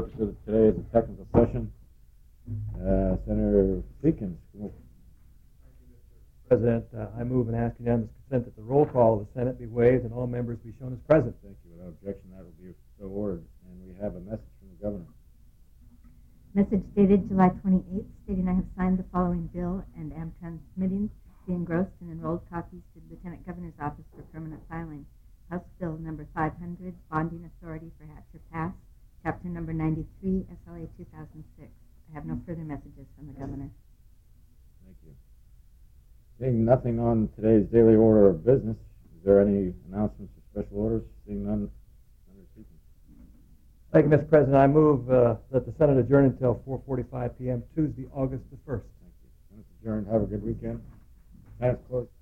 purpose of today is a technical session. Senator Seekins. President, I move and ask unanimous consent that the roll call of the Senate be waived and all members be shown as present. Thank you. Without objection, that will be so ordered. And we have a message from the governor. Message dated July 28th, stating I have signed the following bill and am transmitting the engrossed and enrolled copies to the Lieutenant Governor's Office for permanent filing. House Bill number 500, Bonding Authority for Hatcher Pass, Chapter number 93, SLA 2006. I have no further messages from the Governor. Thank you. Seeing nothing on today's daily order of business, is there any announcements or special orders? Seeing none, Senator Seekins. Thank you, Mr. President. I move that the Senate adjourn until 4:45 p.m. Tuesday, August the 1st. Thank you. Senate's adjourned. Have a good weekend. Senate's closed.